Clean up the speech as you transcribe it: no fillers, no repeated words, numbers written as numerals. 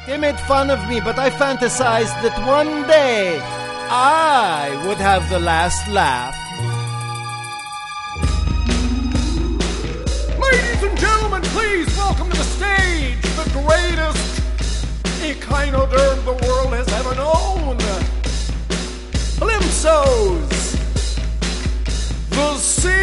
They made fun of me, but I fantasized that one day I would have the last laugh. Ladies and gentlemen, please welcome to the stage the greatest echinoderm the world has ever known. Plimsos, the sea